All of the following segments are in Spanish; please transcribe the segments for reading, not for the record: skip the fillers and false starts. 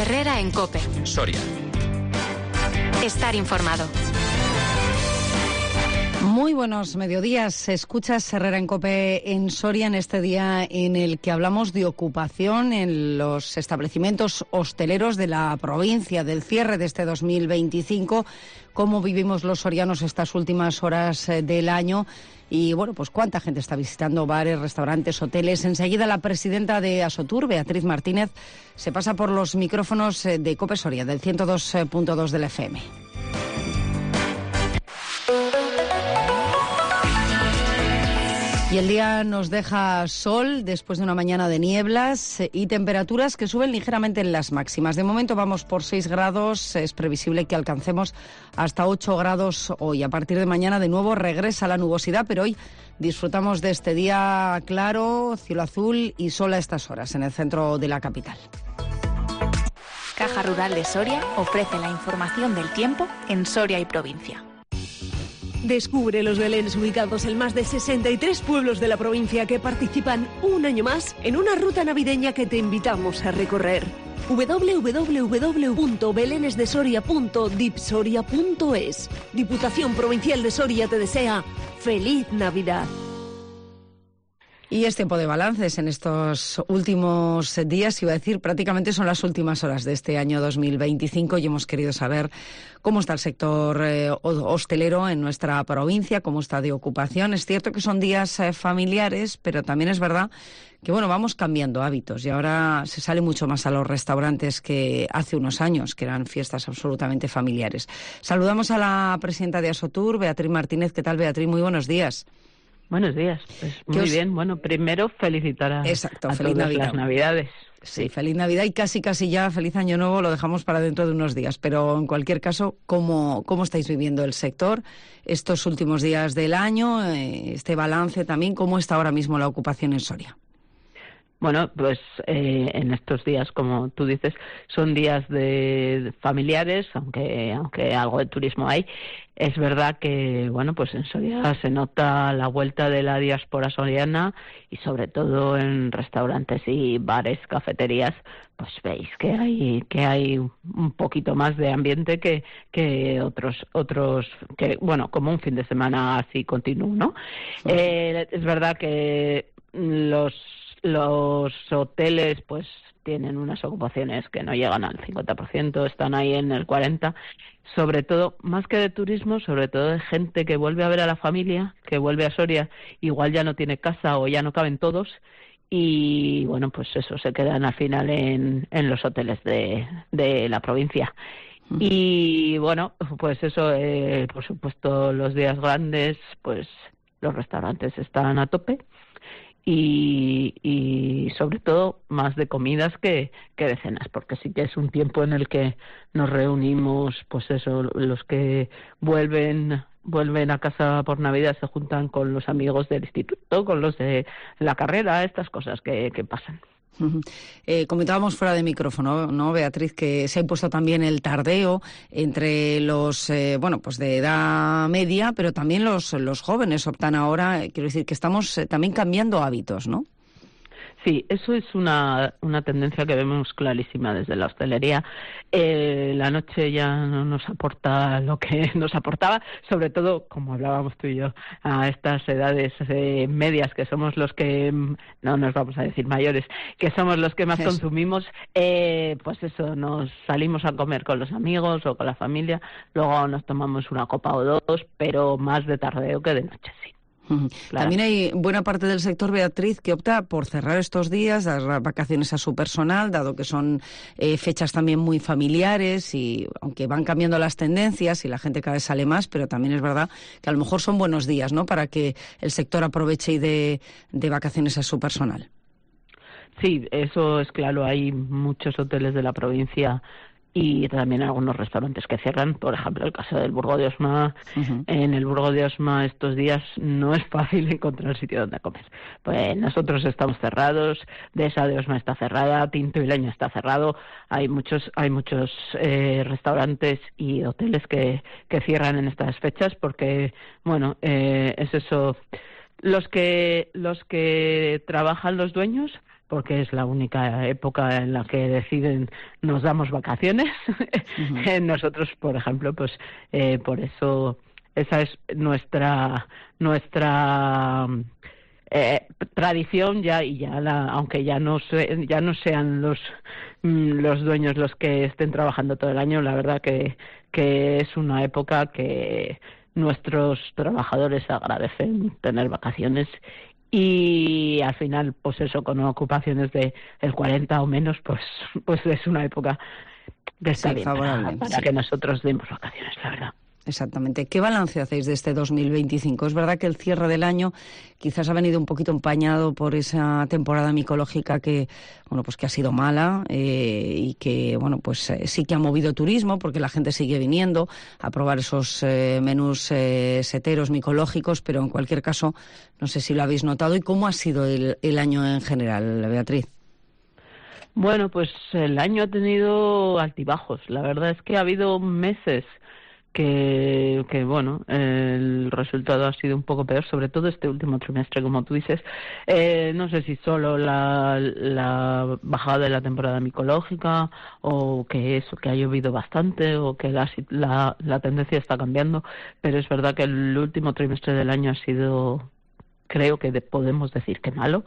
Herrera en COPE. Soria. Estar informado. Muy buenos mediodías. Escuchas Herrera en COPE en Soria en este día en el que hablamos de ocupación en los establecimientos hosteleros de la provincia, del cierre de este 2025, cómo vivimos los sorianos estas últimas horas del año y, bueno, pues cuánta gente está visitando bares, restaurantes, hoteles. Enseguida la presidenta de Asotur, Beatriz Martínez, se pasa por los micrófonos de COPE Soria, del 102.2 del FM. Y el día nos deja sol después de una mañana de nieblas y temperaturas que suben ligeramente en las máximas. De momento vamos por 6 grados, es previsible que alcancemos hasta 8 grados hoy. A partir de mañana de nuevo regresa la nubosidad, pero hoy disfrutamos de este día claro, cielo azul y sol a estas horas en el centro de la capital. Caja Rural de Soria ofrece la información del tiempo en Soria y provincia. Descubre los Belénes ubicados en más de 63 pueblos de la provincia que participan un año más en una ruta navideña que te invitamos a recorrer. www.belenesdesoria.dipsoria.es. Diputación Provincial de Soria te desea ¡Feliz Navidad! Y es tiempo de balances en estos últimos días, iba a decir, prácticamente son las últimas horas de este año 2025 y hemos querido saber cómo está el sector hostelero en nuestra provincia, cómo está de ocupación. Es cierto que son días familiares, pero también es verdad que, bueno, vamos cambiando hábitos y ahora se sale mucho más a los restaurantes que hace unos años, que eran fiestas absolutamente familiares. Saludamos a la presidenta de Asotur, Beatriz Martínez. ¿Qué tal, Beatriz? Muy buenos días. Buenos días, pues muy bien. Bueno, primero felicitar a feliz todas Navidad. las Navidades. Sí, feliz Navidad y casi ya feliz Año Nuevo lo dejamos para dentro de unos días. Pero en cualquier caso, ¿cómo estáis viviendo el sector estos últimos días del año? Este balance también, ¿cómo está ahora mismo la ocupación en Soria? Bueno, pues en estos días, como tú dices, son días de familiares, aunque algo de turismo hay. Es verdad que, bueno, pues en Soria se nota la vuelta de la diáspora soriana y sobre todo en restaurantes y bares, cafeterías, pues veis que hay un poquito más de ambiente que otros que, bueno, como un fin de semana así continuo, ¿no? Es verdad que los hoteles pues tienen unas ocupaciones que no llegan al 50%, están ahí en el 40%, sobre todo, más que de turismo, sobre todo de gente que vuelve a ver a la familia, que vuelve a Soria, igual ya no tiene casa o ya no caben todos, y bueno, pues eso, se quedan al final en los hoteles de la provincia. Y bueno, pues eso, por supuesto, los días grandes, pues los restaurantes están a tope, y sobre todo más de comidas que de cenas, porque sí que es un tiempo en el que nos reunimos, pues eso, los que vuelven a casa por Navidad se juntan con los amigos del instituto, con los de la carrera, estas cosas que pasan. Comentábamos fuera de micrófono, ¿no, Beatriz, que se ha impuesto también el tardeo entre los, pues de edad media, pero también los jóvenes optan ahora, quiero decir que estamos también cambiando hábitos, ¿no? Sí, eso es una tendencia que vemos clarísima desde la hostelería. La noche ya no nos aporta lo que nos aportaba, sobre todo, como hablábamos tú y yo, a estas edades medias, que somos los que, no nos vamos a decir mayores, que somos los que más consumimos, pues eso, nos salimos a comer con los amigos o con la familia, luego nos tomamos una copa o dos, pero más de tardeo que de noche, sí. Claro. También hay buena parte del sector, Beatriz, que opta por cerrar estos días, dar vacaciones a su personal, dado que son fechas también muy familiares y aunque van cambiando las tendencias y la gente cada vez sale más, pero también es verdad que a lo mejor son buenos días, ¿no?, para que el sector aproveche y dé vacaciones a su personal. Sí, eso es claro. Hay muchos hoteles de la provincia y también algunos restaurantes que cierran. Por ejemplo, el caso del Burgo de Osma. En el Burgo de Osma estos días no es fácil encontrar sitio donde comer. Pues nosotros estamos cerrados, Dehesa de Osma está cerrada, Tinto y Leño está cerrado. Hay muchos restaurantes y hoteles que cierran en estas fechas porque, bueno, es eso. Los que trabajan los dueños porque es la única época en la que deciden nos damos vacaciones. Nosotros, por ejemplo, pues por eso esa es nuestra tradición aunque ya no sean los dueños los que estén trabajando todo el año, la verdad que es una época que nuestros trabajadores agradecen tener vacaciones. Y al final, pues eso, con ocupaciones de el 40 o menos, pues es una época que está bien favorable para que nosotros demos vacaciones, la verdad. Exactamente. ¿Qué balance hacéis de este 2025? Es verdad que el cierre del año quizás ha venido un poquito empañado por esa temporada micológica que ha sido mala y que, sí que ha movido turismo porque la gente sigue viniendo a probar esos menús seteros micológicos, pero en cualquier caso, no sé si lo habéis notado. ¿Y cómo ha sido el año en general, Beatriz? Bueno, pues el año ha tenido altibajos. La verdad es que ha habido meses que el resultado ha sido un poco peor, sobre todo este último trimestre, como tú dices. No sé si solo la bajada de la temporada micológica o que ha llovido bastante o que la tendencia está cambiando, pero es verdad que el último trimestre del año ha sido, creo que podemos decir que malo.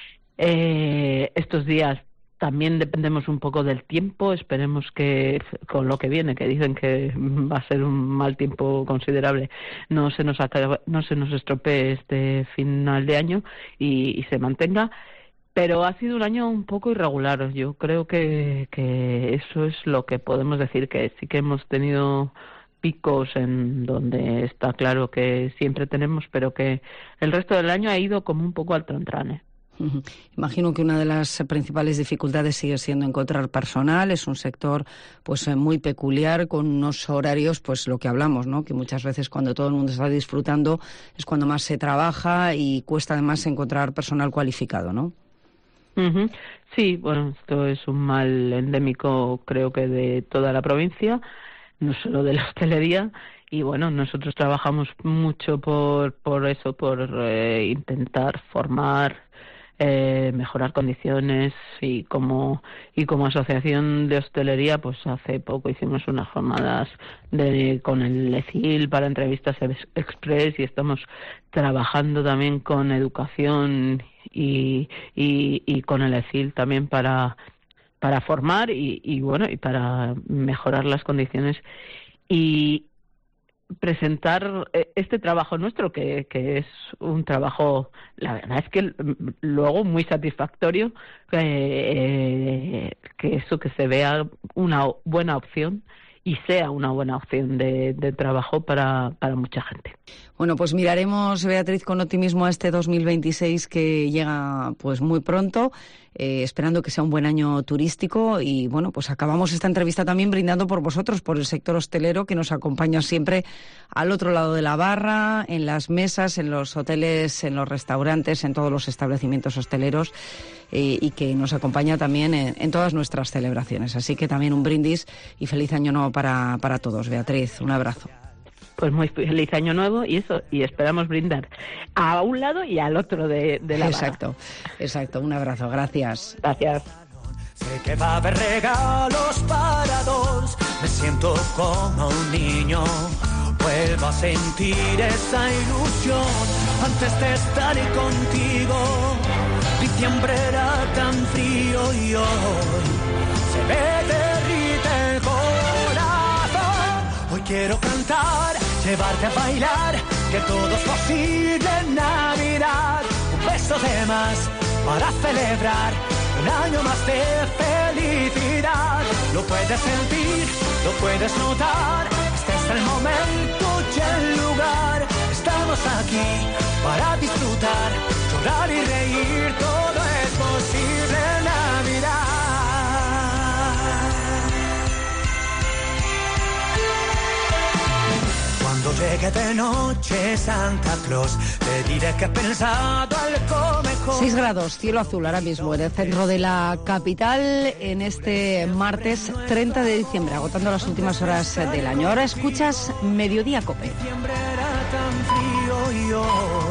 Estos días también dependemos un poco del tiempo, esperemos que con lo que viene, que dicen que va a ser un mal tiempo considerable, no se nos estropee este final de año y se mantenga, pero ha sido un año un poco irregular. Yo creo que eso es lo que podemos decir, que sí que hemos tenido picos en donde está claro que siempre tenemos, pero que el resto del año ha ido como un poco al trantrane. Imagino que una de las principales dificultades sigue siendo encontrar personal. Es un sector muy peculiar, con unos horarios, lo que hablamos, ¿no? Que muchas veces cuando todo el mundo está disfrutando es cuando más se trabaja y cuesta además encontrar personal cualificado, ¿no? Sí, bueno, esto es un mal endémico, creo que de toda la provincia, no solo de la hostelería. Y bueno, nosotros trabajamos mucho por eso, por intentar formar, mejorar condiciones, y como asociación de hostelería, pues hace poco hicimos unas jornadas con el ECIL para entrevistas express, y estamos trabajando también con educación y con el ECIL también para formar y para mejorar las condiciones y presentar este trabajo nuestro, que es un trabajo, la verdad es que luego muy satisfactorio, que se vea una buena opción y sea una buena opción de trabajo para mucha gente. Bueno, pues miraremos, Beatriz, con optimismo a este 2026 que llega muy pronto, esperando que sea un buen año turístico. Y acabamos esta entrevista también brindando por vosotros, por el sector hostelero, que nos acompaña siempre al otro lado de la barra, en las mesas, en los hoteles, en los restaurantes, en todos los establecimientos hosteleros, y que nos acompaña también en todas nuestras celebraciones. Así que también un brindis y feliz año nuevo para todos. Beatriz, un abrazo. Pues muy feliz año nuevo y esperamos brindar a un lado y al otro de la barra. Exacto, un abrazo, gracias. Gracias. Sé que va a haber regalos para dos, me siento como un niño, vuelvo a sentir esa ilusión antes de estar contigo. Diciembre era tan frío y hoy se me derrite el corazón. Hoy quiero cantar, llevarte a bailar, que todo es posible en Navidad. Un beso de más para celebrar un año más de felicidad. Lo puedes sentir, lo puedes notar, este es el momento y el lugar. Estamos aquí para disfrutar, llorar y reír, todo es posible en Navidad. Cuando llegue de noche Santa Claus, te diré que he pensado algo mejor. 6 grados, cielo azul ahora mismo en el centro de la capital en este martes 30 de diciembre, agotando las últimas horas del año. Ahora escuchas Mediodía Cope. Diciembre era tan frío y hoy